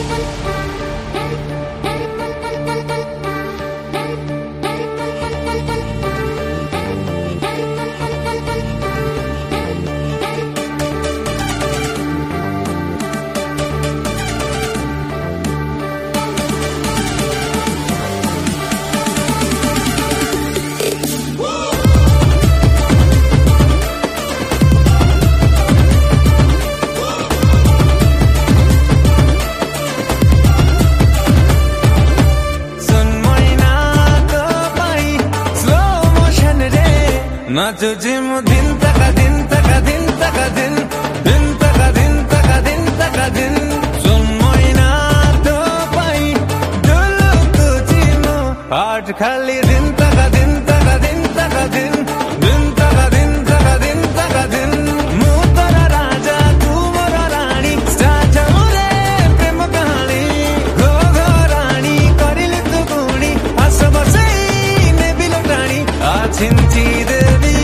नाचो gym दिन तक दिन तक दिन तक दिन दिन तक दिन तक दिन तक दिन सुन मोइना तो पाई डुलु तुझिमो आठ खाली दिन तक दिन तक दिन तक दिन दिन तक दिन तक दिन तक दिन मु तोरा राजा तू मोर रानी स्टार्ट मोरे प्रेम कहानी गो गो रानी करिली तू गुणी आस बसई ने बिलो रानी आ छिंची दे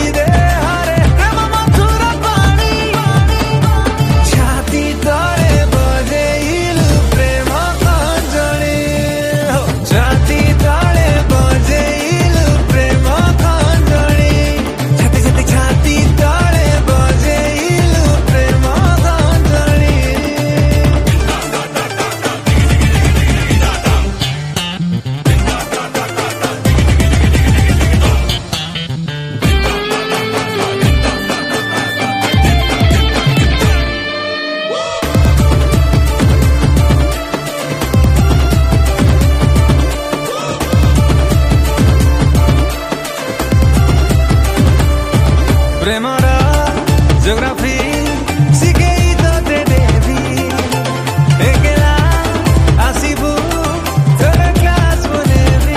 प्रेमरा जियोग्राफी सिकेई तो ते देवी एकेला आसिबु तोर क्लास बनेबी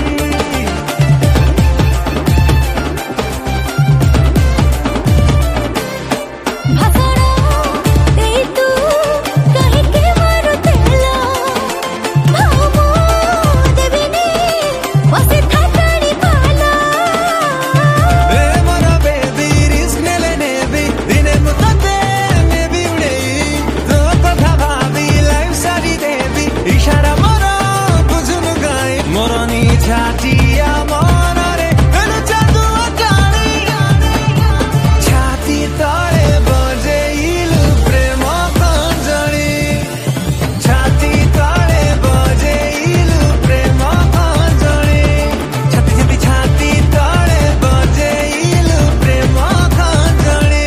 भाषण देई तू कहि के मारू तेला भामो देविनी बसे थाकड़ी पाला ए मोर बेबी दिने मुतते में भी उड़े तो कथा भाभी लाइफ सारी देवी इशारा मोरा बुझुनु गाई मोरनी छाटिया मन रे गनु जादू अटाणी छाती तले बजे इलु प्रेम कंजणी छाती तले बजे इलु प्रेम कंजणी छाती छाती तले बजे इलु प्रेम कंजणी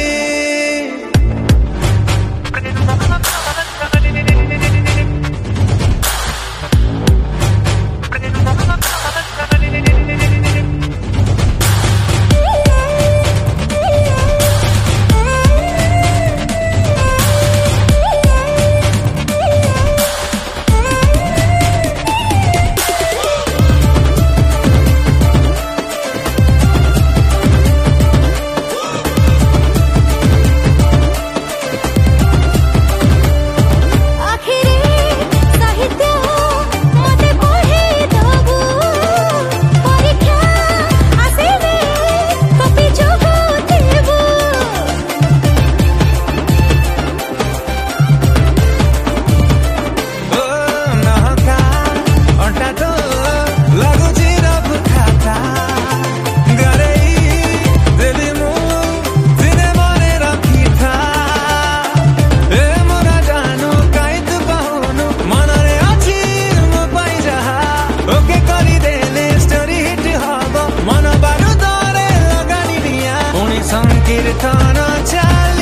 संकीर्तन चाल